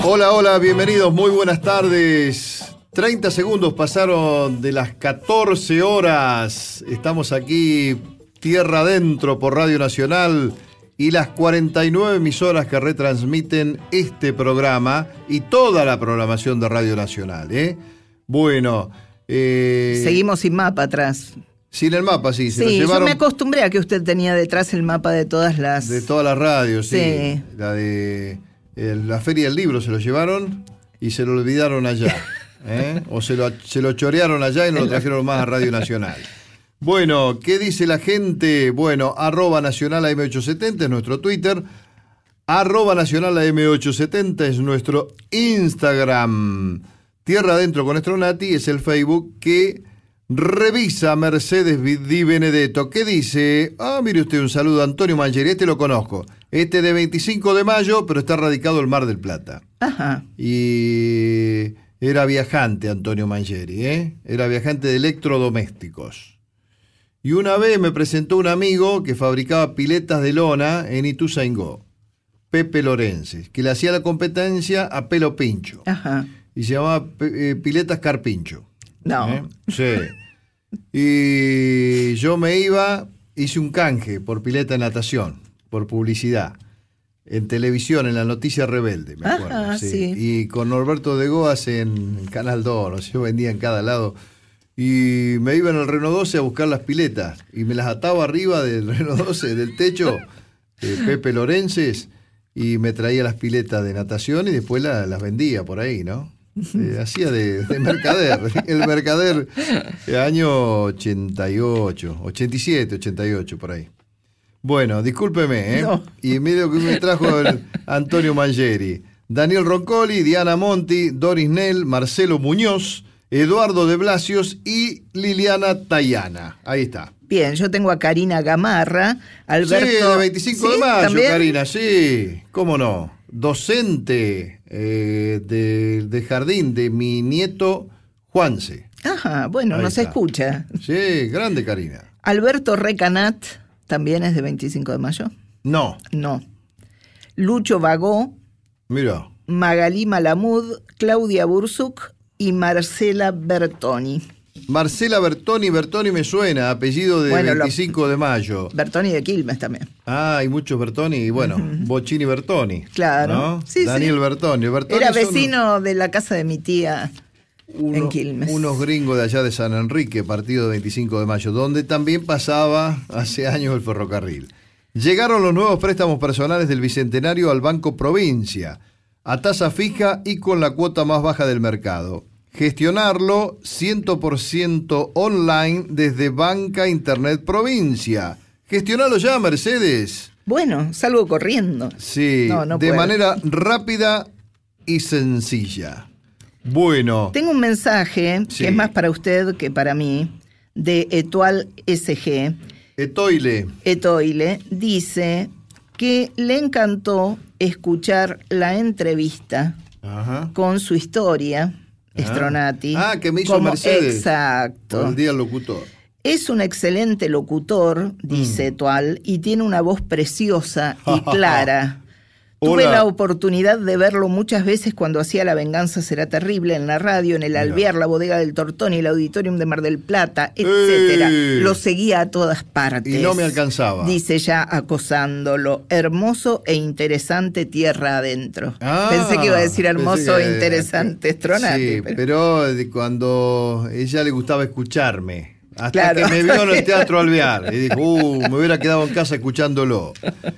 Hola, hola, bienvenidos, muy buenas tardes. 30 segundos pasaron de las 14 horas. Estamos aquí, tierra adentro, por Radio Nacional y las 49 emisoras que retransmiten este programa y toda la programación de Radio Nacional. Bueno. Seguimos sin mapa atrás. Sin el mapa, sí. Se lo Sí, llevaron... yo me acostumbré a que usted tenía detrás el mapa de todas las... De todas las radios, sí. Sí. La de la Feria del Libro se lo llevaron y se lo olvidaron allá. O se lo chorearon allá y no lo trajeron más a Radio Nacional. Bueno, ¿qué dice la gente? Bueno, @Nacional AM870 es nuestro Twitter. @Nacional AM870 es nuestro Instagram. Tierra Adentro con Estronati es el Facebook que revisa Mercedes Di Benedetto. ¿Qué dice? Mire usted, un saludo a Antonio Mangieri. Este lo conozco. Este de 25 de mayo, pero está radicado en Mar del Plata. Ajá. Y era viajante Antonio Mangieri, Era viajante de electrodomésticos. Y una vez me presentó un amigo que fabricaba piletas de lona en Ituzaingó, Pepe Lorenzi, que le hacía la competencia a Pelo Pincho. Ajá. Y se llamaba Piletas Carpincho. No. Sí. Y yo me iba, hice un canje por pileta de natación, por publicidad, en televisión, en la Noticia Rebelde, me acuerdo. Ajá, sí. Y con Norberto de Goas en Canal 2, no sé, yo vendía en cada lado. Y me iba en el Renault 12 a buscar las piletas, y me las ataba arriba del Renault 12, del techo, Pepe Lorences, y me traía las piletas de natación y después las vendía por ahí, ¿no? Hacía de mercader, el mercader año 88, 87, 88, por ahí. Bueno, discúlpeme, No. Y mire lo que me trajo el Antonio Mangieri. Daniel Roncoli, Diana Monti, Doris Nell, Marcelo Muñoz, Eduardo de Blasios y Liliana Tayana. Ahí está. Bien, yo tengo a Karina Gamarra, Alberto... Sí, de 25 de mayo, ¿también? Karina, sí, cómo no. Docente de jardín de mi nieto Juanse. Ajá, bueno, Ahí nos está. escucha. Sí, grande Karina. Alberto Recanat, ¿también es de 25 de mayo? No, No. Lucho Vagó, mira. Magalí Malamud, Claudia Bursuk y Marcela Bertoni. Marcela Bertoni me suena, apellido de Bueno, 25 de mayo. Bertoni de Quilmes también. Hay muchos Bertoni, y bueno, Bocchini Bertoni. Claro. ¿no? Sí, Daniel sí. Bertoni. Bertoni Era son vecino de la casa de mi tía en Quilmes. unos gringos de allá de San Enrique, partido de 25 de mayo, donde también pasaba hace años el ferrocarril. Llegaron los nuevos préstamos personales del Bicentenario al Banco Provincia, a tasa fija y con la cuota más baja del mercado. Gestionarlo 100% online desde Banca Internet Provincia. Gestionalo ya, Mercedes. Bueno, salgo corriendo. Sí, No de puedo. manera rápida y sencilla. Bueno. Tengo un mensaje, Sí. que es más para usted que para mí, de Etual SG. Etoile dice que le encantó escuchar la entrevista Ajá. con su historia, Stronati. Que me hizo como, Mercedes. Exacto. Por el día del locutor. Es un excelente locutor, dice Etual, y tiene una voz preciosa y clara. Tuve Hola. la oportunidad de verlo muchas veces cuando hacía La venganza será terrible en la radio, en el Alvear, la bodega del Tortoni, el auditorium de Mar del Plata, etcétera. Lo seguía a todas partes. Y no me alcanzaba. Dice ya acosándolo. Hermoso e interesante tierra adentro. Pensé que iba a decir hermoso e interesante Stronati. Sí, pero cuando ella le gustaba escucharme. Hasta Claro. que me vio en el Teatro Alvear. Y dijo, me hubiera quedado en casa escuchándolo.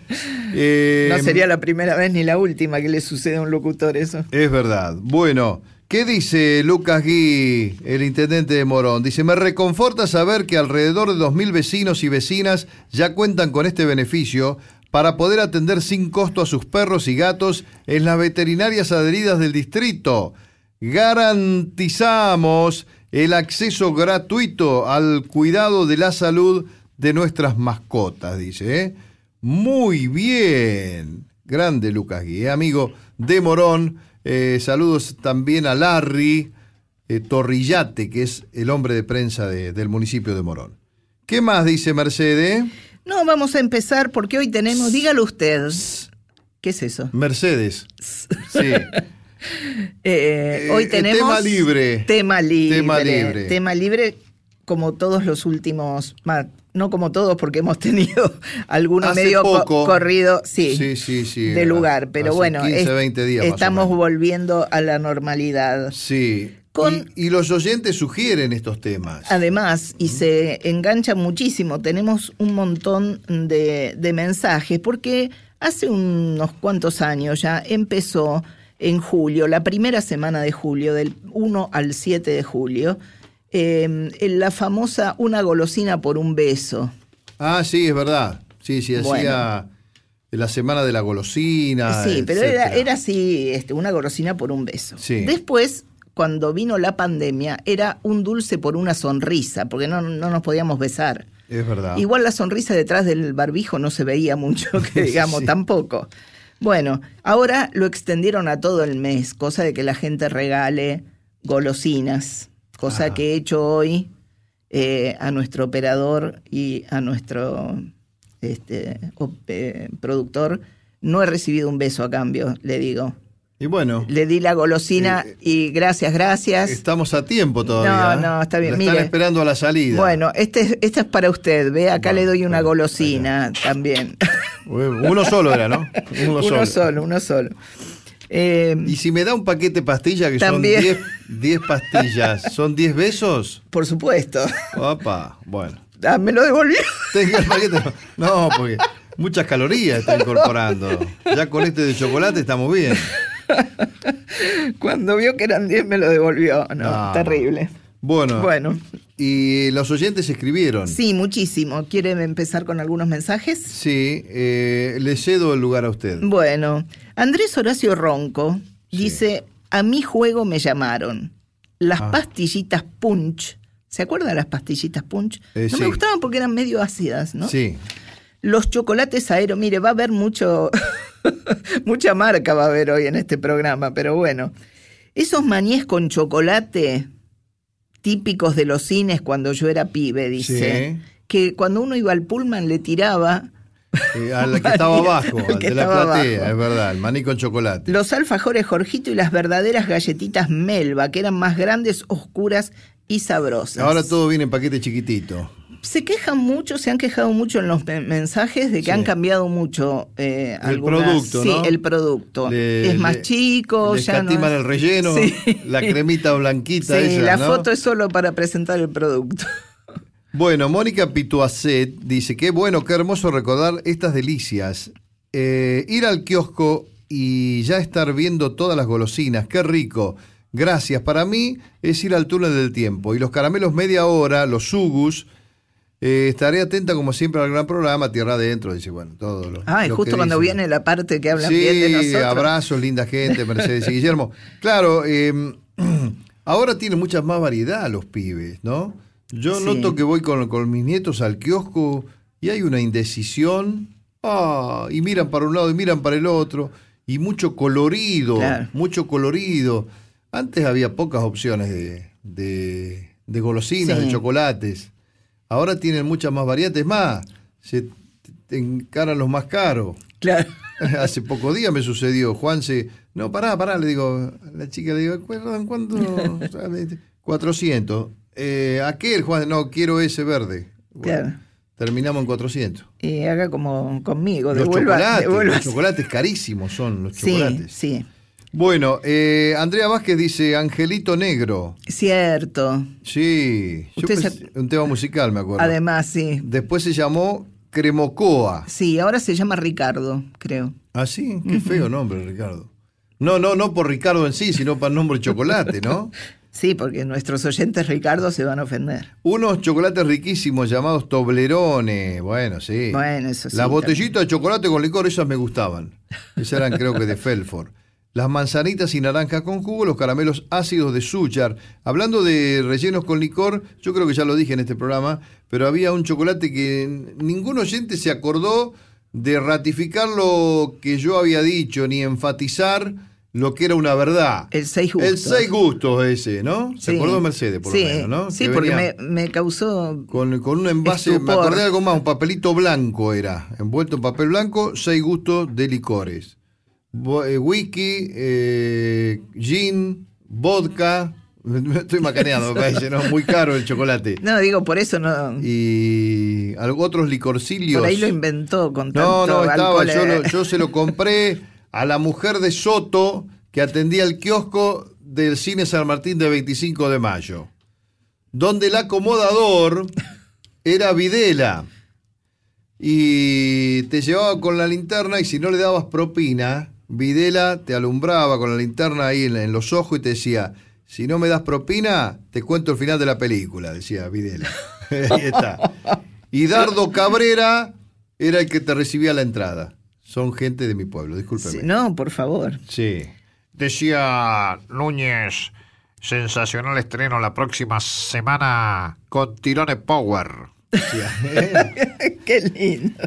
No sería la primera vez ni la última que le sucede a un locutor eso. Es verdad. Bueno, ¿qué dice Lucas Gui, el intendente de Morón? Dice, me reconforta saber que alrededor de 2.000 vecinos y vecinas ya cuentan con este beneficio para poder atender sin costo a sus perros y gatos en las veterinarias adheridas del distrito. Garantizamos el acceso gratuito al cuidado de la salud de nuestras mascotas, dice. Muy bien. Grande Lucas Gui, amigo de Morón. Saludos también a Larry Torrillate, que es el hombre de prensa del municipio de Morón. ¿Qué más dice Mercedes? No, vamos a empezar porque hoy tenemos, dígalo usted. ¿Qué es eso? Mercedes. Sí. Hoy tenemos tema libre. Tema libre. Tema libre. Tema libre, como todos los últimos, no como todos, porque hemos tenido alguno Hace medio poco. corrido, Sí, de lugar. Pero hace bueno, 15, 20 días más o estamos menos. volviendo a la normalidad. Sí. Con- Y los oyentes sugieren estos temas. Además, y se engancha muchísimo, tenemos un montón de mensajes, porque hace unos cuantos años ya empezó en julio, la primera semana de julio, del 1 al 7 de julio, la famosa Una golosina por un beso. Ah, sí, es verdad. Sí, Bueno. hacía la semana de la golosina. Sí, pero etcétera. era así, una golosina por un beso. Sí. Después, cuando vino la pandemia, era un dulce por una sonrisa, porque no nos podíamos besar. Es verdad. Igual la sonrisa detrás del barbijo no se veía mucho, que digamos, Sí. tampoco. Bueno, ahora lo extendieron a todo el mes, cosa de que la gente regale golosinas, cosa Ah. que he hecho hoy a nuestro operador y a nuestro productor. No he recibido un beso a cambio, le digo. Y bueno, Le di la golosina y gracias. estamos a tiempo todavía. No, está bien. La están Mire. esperando a la salida. Bueno, este es para usted, ve, acá Bueno, le doy una bueno, golosina también. Uno solo era, ¿no? Uno solo. Y si me da un paquete de pastillas que También. son 10 pastillas, ¿son 10 besos? Por supuesto. Opa, bueno. Ah, me lo devolvió. Tenga el paquete. No, porque muchas calorías está incorporando. Ya con este de chocolate estamos bien. Cuando vio que eran 10 me lo devolvió. No, No. terrible. Bueno, Bueno, y los oyentes escribieron. sí, muchísimo. ¿Quiere empezar con algunos mensajes? Sí, le cedo el lugar a usted. Bueno, Andrés Horacio Ronco Sí. dice, a mi juego me llamaron las Ah. pastillitas Punch. ¿Se acuerdan de las pastillitas Punch? No Sí. me gustaban porque eran medio ácidas, ¿no? Sí. Los chocolates Aero, mire, va a haber mucha marca va a haber hoy en este programa, pero bueno. Esos maníes con chocolate típicos de los cines cuando yo era pibe, dice, Sí. que cuando uno iba al pullman le tiraba Al que estaba abajo, Al al que de la estaba platea, abajo. es verdad, el maní con chocolate. los alfajores Jorgito y las verdaderas galletitas Melba, que eran más grandes, oscuras y sabrosas. Ahora todo viene en paquete chiquitito. Se quejan mucho, se han quejado mucho en los mensajes de que Sí. han cambiado mucho algunas. producto, Sí, ¿no? el producto. Es más chico, le ya no escatiman es- el relleno, Sí. la cremita blanquita Sí, esa, la ¿no? foto es solo para presentar el producto. Bueno, Mónica Pituacet dice, qué bueno, qué hermoso recordar estas delicias. Ir al kiosco y ya estar viendo todas las golosinas, qué rico. Gracias, para mí es ir al túnel del tiempo. Y los caramelos media hora, los sugus, estaré atenta como siempre al gran programa, Tierra Adentro, dice, bueno, todo lo Ah, y lo justo que cuando dicen. viene la parte que hablan Sí, bien de nosotros. abrazos, linda gente, Mercedes y Guillermo. Claro, ahora tienen mucha más variedad los pibes, ¿no? Yo Sí. noto que voy con mis nietos al kiosco y hay una indecisión. Y miran para un lado y miran para el otro. Y mucho colorido, Claro. mucho colorido. Antes había pocas opciones de golosinas, Sí. de chocolates. Ahora tienen muchas más variedades. Más, se te encaran los más caros. Claro. Hace pocos días me sucedió. Juan no, pará, le digo, a la chica le digo, "¿En cuánto sale? 400. Aquel, Juan, no, quiero ese verde. Bueno, Claro. terminamos en 400. Y haga como conmigo, Los devuelva. chocolates carísimos son los Sí, chocolates. sí. Bueno, Andrea Vázquez dice, Angelito Negro. Cierto. Sí, yo Usted pensé- un tema musical, me acuerdo. Además, sí. Después se llamó Cremocoa. Sí, ahora se llama Ricardo, creo. ¿Ah, sí? Qué feo nombre, Ricardo. No por Ricardo en sí, sino para el nombre chocolate, ¿no? Sí, porque nuestros oyentes Ricardo se van a ofender. Unos chocolates riquísimos llamados Toblerone. Bueno, sí. Bueno, eso sí. Las botellitas de chocolate con licor, esas me gustaban. Esas eran, creo que, de Felford. Las manzanitas y naranjas con jugo, los caramelos ácidos de Suchar. Hablando de rellenos con licor, yo creo que ya lo dije en este programa, pero había un chocolate que ningún oyente se acordó de ratificar lo que yo había dicho, ni enfatizar lo que era una verdad. El 6 gustos. El 6 gustos ese, ¿no? Se Sí. acordó Mercedes, por Sí, lo menos, ¿no? Sí, Que porque venía me causó... con un envase, estupor. me acordé de algo más, un papelito blanco era, envuelto en papel blanco, 6 gustos de licores. whisky, gin, vodka. Me estoy macaneando, me parece, ¿no? Muy caro el chocolate. No, digo, por eso no. Y otros licorcillos. Por ahí lo inventó con No, tanto estaba, alcohol. yo se lo compré a la mujer de Soto que atendía el kiosco del Cine San Martín de 25 de mayo, donde el acomodador era Videla. Y te llevaba con la linterna y si no le dabas propina, Videla te alumbraba con la linterna ahí en los ojos y te decía, si no me das propina, te cuento el final de la película, decía Videla. Ahí está. Y Dardo Cabrera era el que te recibía la entrada. Son gente de mi pueblo, discúlpeme. Sí, no, por favor. Sí. Decía Núñez, sensacional estreno la próxima semana con Tirone Power. Qué lindo.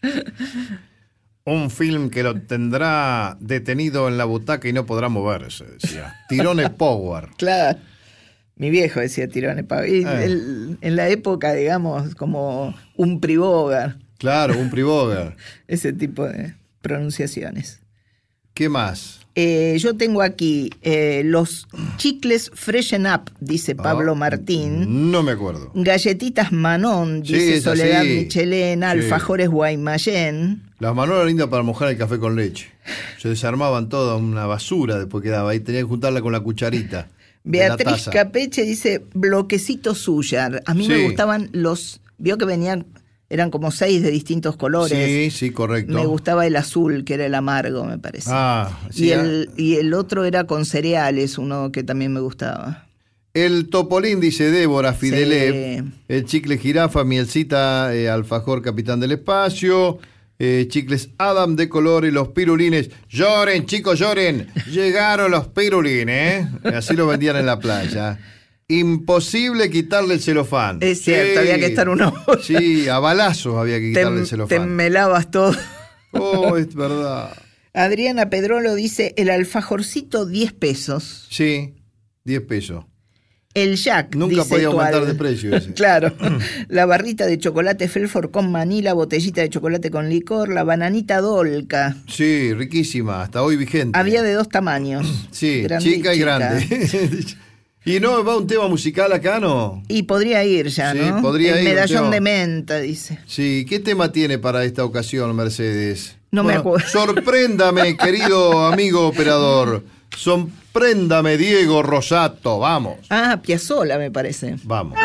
Un film que lo tendrá detenido en la butaca y no podrá moverse, decía. Tirone Power. Claro. Mi viejo decía Tirone Power. Y en la época, digamos, como un Privogar. Claro, un Privogar. Ese tipo de pronunciaciones. ¿Qué más? Yo tengo aquí los chicles Freshen Up, dice Pablo Martín. No me acuerdo. Galletitas Manon, dice es Soledad así. Michelena. Sí. Alfajores Guaymallén. Las manos eran lindas para mojar el café con leche. Se desarmaban toda una basura después quedaba ahí. Tenía que juntarla con la cucharita. Beatriz Capeche dice bloquecito suya. A mí me gustaban los... Vio que venían... Eran como 6 de distintos colores. Sí, correcto. Me gustaba el azul, que era el amargo, me parece. Sí, y el otro era con cereales, uno que también me gustaba. El Topolín, dice Débora Fidelev. Sí. El chicle jirafa, mielcita, alfajor capitán del espacio. Chicles Adam de color y los pirulines. Lloren, chicos, lloren. Llegaron los pirulines. Así lo vendían en la playa. Imposible quitarle el celofán. Es cierto, había que estar una hora. Sí, a balazos había que quitarle el celofán. Te melabas todo. Oh, es verdad. Adriana Pedrolo dice el alfajorcito 10 pesos. Sí, 10 pesos. El Jack, nunca dice podía Tual. aumentar de precio ese. Claro. La barrita de chocolate Felford con maní, la botellita de chocolate con licor, la bananita Dolca. Sí, riquísima, hasta hoy vigente. Había de 2 tamaños. Sí, grande chica y grande. ¿Y no va un tema musical acá, no? Y podría ir ya, Sí, ¿no? podría el ir, medallón Teo. de menta, dice. Sí, ¿qué tema tiene para esta ocasión, Mercedes? No me acuerdo. Sorpréndame, querido amigo operador. Sorpréndame, Diego Rosato. Vamos. Ah, Piazzolla, me parece. Vamos.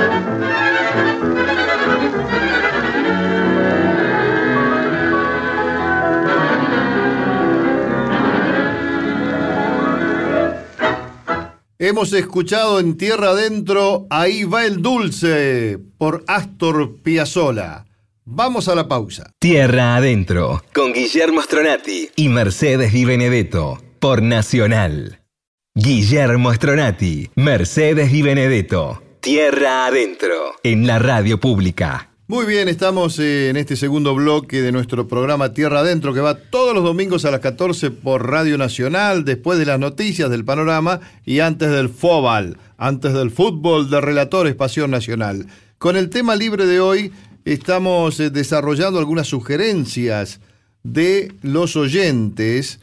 Hemos escuchado en Tierra Adentro Ahí va el dulce por Astor Piazzolla. Vamos a la pausa. Tierra Adentro con Guillermo Stronati y Mercedes Di Benedetto por Nacional. Guillermo Stronati, Mercedes Di Benedetto. Tierra Adentro en la radio pública. Muy bien, estamos en este segundo bloque de nuestro programa Tierra Adentro, que va todos los domingos a las 14 por Radio Nacional, después de las noticias del panorama y antes del fútbol, antes del fútbol de Relatores Pasión Nacional. Con el tema libre de hoy estamos desarrollando algunas sugerencias de los oyentes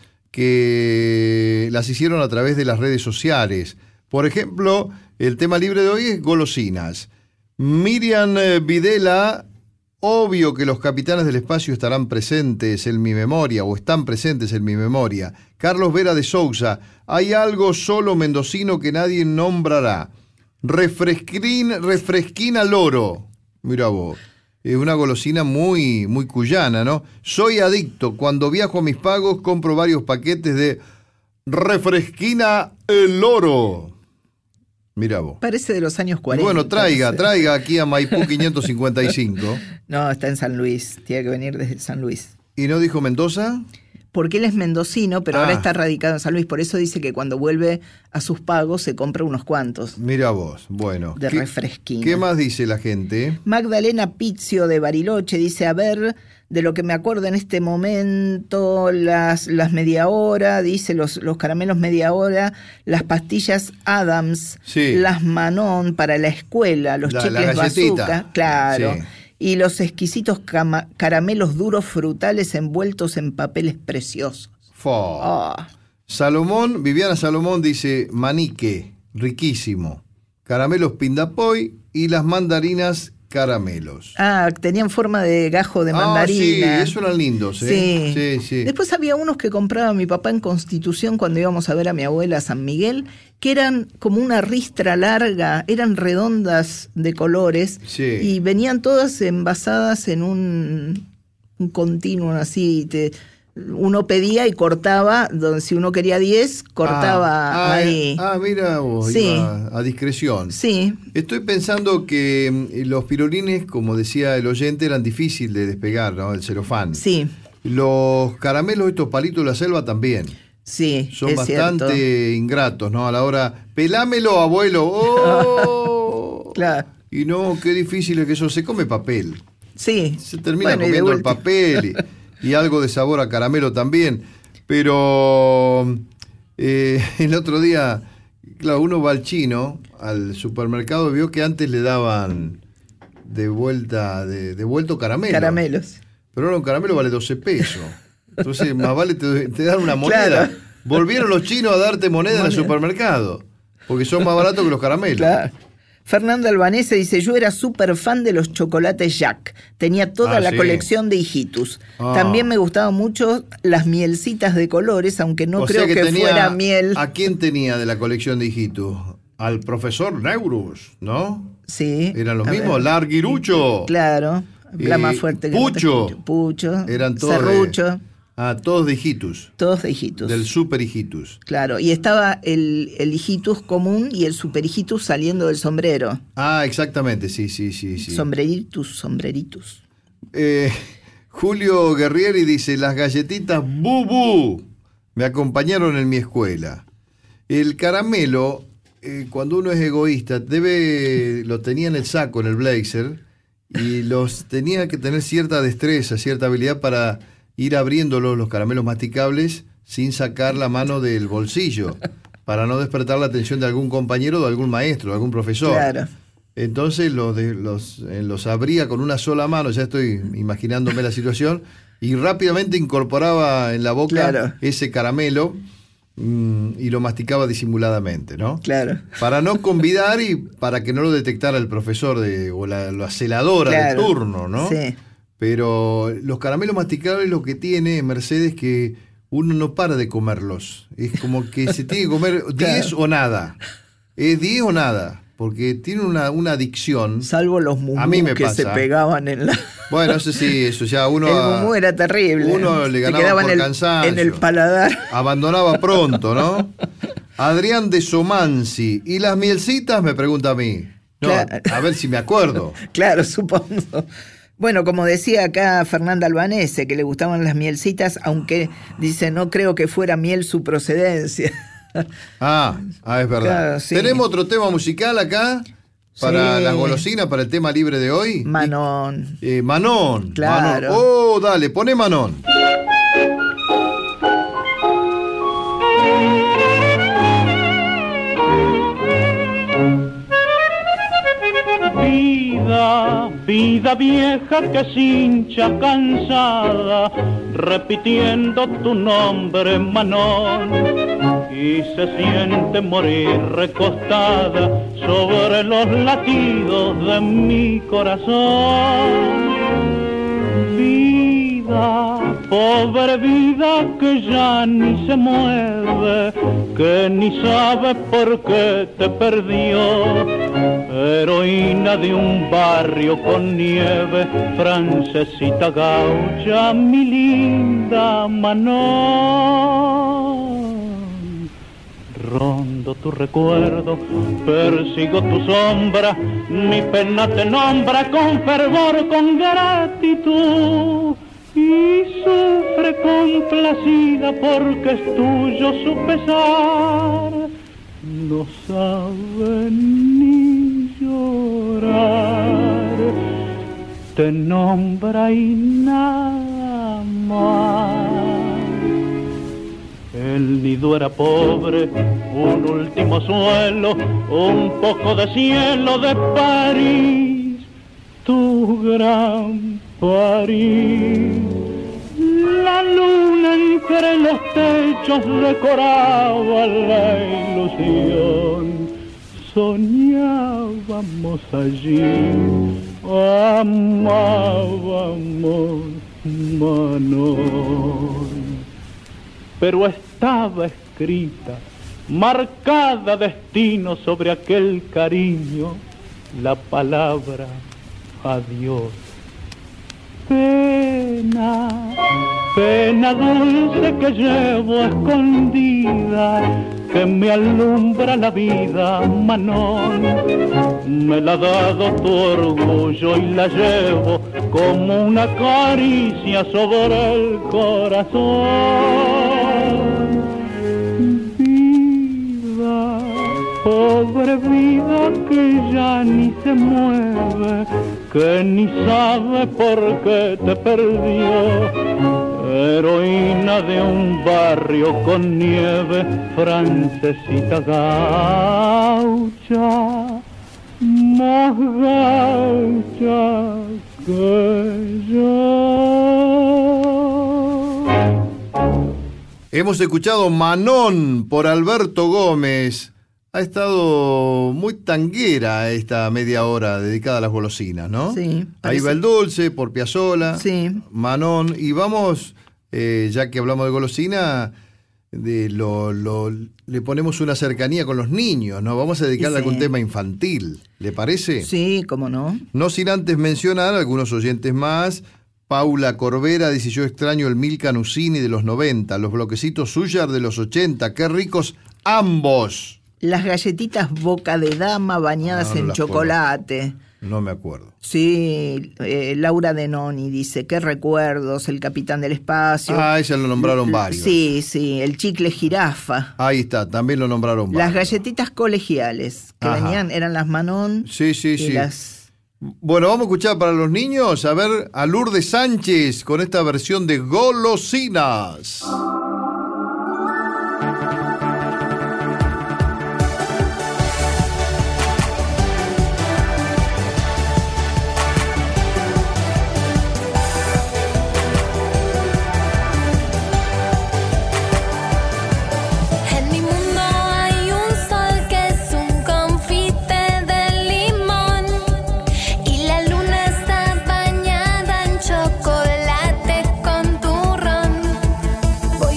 que las hicieron a través de las redes sociales. Por ejemplo, el tema libre de hoy es golosinas. Miriam Videla, obvio que los capitanes del espacio estarán presentes en mi memoria, o están presentes en mi memoria. Carlos Vera de Sousa, hay algo solo mendocino que nadie nombrará. Refresquina loro. Mira vos, es una golosina muy, muy cuyana, ¿no? Soy adicto, cuando viajo a mis pagos compro varios paquetes de refresquina el loro. Mira vos. Parece de los años 40. Bueno, traiga aquí a Maipú 555. No, está en San Luis. Tiene que venir desde San Luis. ¿Y no dijo Mendoza? Porque él es mendocino, pero ahora está radicado en San Luis. Por eso dice que cuando vuelve a sus pagos se compra unos cuantos. Mira vos, bueno. De refresquina. ¿Qué más dice la gente? Magdalena Pizio de Bariloche dice, a ver, de lo que me acuerdo en este momento, las media hora, dice los caramelos media hora, las pastillas Adams, sí, las Manon para la escuela, los chicles Bazooka, claro. Sí. Y los exquisitos caramelos duros frutales envueltos en papeles preciosos. Viviana Salomón dice, manique, riquísimo. Caramelos Pindapoy y las mandarinas caramelos. Tenían forma de gajo de mandarina. Sí, esos eran lindos, ¿eh? Sí. Sí. Después había unos que compraba mi papá en Constitución cuando íbamos a ver a mi abuela a San Miguel, que eran como una ristra larga, eran redondas de colores, sí, y venían todas envasadas en un continuo así. Uno pedía y cortaba, si uno quería 10, cortaba ahí. Mira vos, sí, a discreción. Sí. Estoy pensando que los pirulines, como decía el oyente, eran difíciles de despegar, ¿no? El celofán. Sí. Los caramelos, estos palitos de la selva también. Sí, son bastante ingratos, ¿no? A la hora, pelámelo, abuelo. ¡Oh! Claro. Y no, qué difícil es que eso. Se come papel. Sí. Se termina comiendo el papel y algo de sabor a caramelo también. Pero el otro día, claro, uno va al chino, al supermercado, vio que antes le daban devuelto caramelo. Caramelos. Pero ahora un caramelo vale 12 pesos. Entonces, más vale te dan una moneda. Claro. Volvieron los chinos a darte moneda en el supermercado, porque son más baratos que los caramelos. Claro. Fernanda Albanese dice, yo era súper fan de los chocolates Jack. Tenía toda la colección de hijitus. También me gustaban mucho las mielcitas de colores, aunque no creo que fuera miel. ¿A quién tenía de la colección de hijitus? Al profesor Neurus, ¿no? Sí. Eran los mismos, Larguirucho. Claro, la más fuerte que Pucho. Eran todos Serrucho. Todos de hijitus. Todos de hijitus. Del super hijitus. Claro, y estaba el hijitus común y el super hijitus saliendo del sombrero. Exactamente, sí. Sombreritus. Julio Guerrieri dice, las galletitas Bubú me acompañaron en mi escuela. El caramelo, cuando uno es egoísta, lo tenía en el saco, en el blazer, y tenía que tener cierta destreza, cierta habilidad para ir abriéndolo, los caramelos masticables, sin sacar la mano del bolsillo, para no despertar la atención de algún compañero, de algún maestro, de algún profesor. Claro. Entonces los abría con una sola mano, ya estoy imaginándome la situación, y rápidamente incorporaba en la boca ese caramelo y lo masticaba disimuladamente, ¿no? Claro. Para no convidar y para que no lo detectara el profesor o la celadora de turno, ¿no? Sí. Pero los caramelos masticables lo que tiene, Mercedes, que uno no para de comerlos. Es como que se tiene que comer 10 o nada. Es 10 o nada. porque tiene una adicción. Salvo los A mí mumús me que pasa. se pegaban en la... Bueno, eso sí, eso ya uno... El mumú era terrible. Uno le Se ganaba quedaba por en cansancio. en el paladar. Abandonaba pronto, ¿no? Adrián de Somansi. ¿Y las mielcitas? Me pregunta a mí. No, Claro. a ver si me acuerdo. Claro, supongo. Bueno, como decía acá Fernanda Albanese, que le gustaban las mielcitas, aunque dice, no creo que fuera miel su procedencia. Ah, es verdad. Claro, sí. ¿Tenemos otro tema musical acá? Para Sí. las golosinas, para el tema libre de hoy. Manon. Manon. Claro. Manon. Oh, dale, poné Manon. Vida, vida vieja que se hincha cansada, repitiendo tu nombre, Manon, y se siente morir recostada sobre los latidos de mi corazón. Vida, pobre vida que ya ni se mueve, que ni sabe por qué te perdió, heroína de un barrio con nieve, francesita gaucha, mi linda Manon. Rondo tu recuerdo, persigo tu sombra, mi pena te nombra con fervor, con gratitud, y sufre complacida porque es tuyo su pesar. No sabe ni llorar, te nombra y nada más. El nido era pobre, un último suelo, un poco de cielo de París, tu gran París. La luna entre los techos decoraba la ilusión. Soñábamos allí, amábamos, Manon. Pero estaba escrita, marcada destino sobre aquel cariño, la palabra adiós. Pena, pena dulce que llevo escondida, que me alumbra la vida, Manon. Me la ha dado tu orgullo y la llevo como una caricia sobre el corazón. Vida, pobre vida que ya ni se mueve, que ni sabe por qué te perdió, heroína de un barrio con nieve, francesita gaucha, más gaucha que yo. Hemos escuchado Manon por Alberto Gómez. Ha estado muy tanguera esta media hora dedicada a las golosinas, ¿no? Sí, Ahí parece. va el dulce por Piazzolla, Sí. Manon, y vamos, ya que hablamos de golosina, le ponemos una cercanía con los niños, ¿no? Vamos a dedicarle Sí. algún tema infantil, ¿le parece? Sí, cómo no. No sin antes mencionar a algunos oyentes más. Paula Corbera dice: yo extraño el Milka Nusini de los 90, los bloquecitos Suyar de los 80, qué ricos ambos. Las galletitas Boca de Dama bañadas No en las chocolate. No me acuerdo. Sí, Laura Denoni dice, qué recuerdos, el Capitán del Espacio. Ah, ese lo nombraron varios. Sí, sí, el chicle jirafa. Ahí está, también lo nombraron Las varios. galletitas colegiales, que Ajá. venían, eran las Manon. Sí, sí, y sí. las... Bueno, vamos a escuchar para los niños, a ver a Lourdes Sánchez con esta versión de Golosinas. En mi mundo hay un sol que es un confite de limón y la luna está bañada en chocolate con turrón. Voy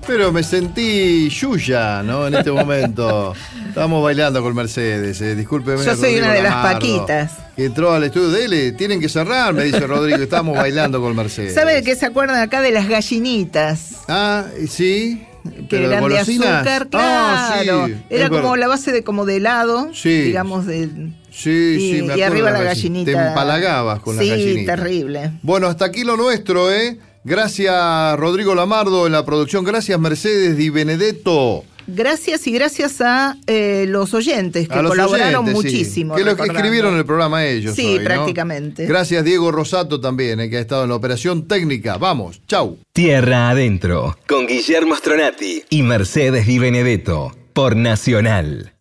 Pero me sentí Yuya, ¿no? En este momento. Estamos bailando con Mercedes. Discúlpeme. Yo soy Rodrigo una de las Lamardo, Paquitas. que entró al estudio de él. Tienen que cerrar, me dice Rodrigo. Estamos bailando con Mercedes. ¿Sabe de qué se acuerdan acá? De las gallinitas. Ah, sí. Que Pero eran de golosinas. azúcar, Ah, claro. sí, Era es como verdad. la base de como de helado, Sí. digamos, de... Sí, sí, me y acuerdo arriba de la gallinita. Te empalagabas con la gallinita. Sí, terrible. Bueno, hasta aquí lo nuestro, ¿eh? Gracias, Rodrigo Lamardo, en la producción. Gracias, Mercedes Di Benedetto. Gracias y gracias a los oyentes que A los colaboraron oyentes, sí. muchísimo. Que lo que recordando. escribieron el programa ellos. Sí, hoy, ¿no? prácticamente. Gracias, Diego Rosato, también, que ha estado en la operación técnica. Vamos, chau. Tierra Adentro, con Guillermo Stronati y Mercedes Di Benedetto, por Nacional.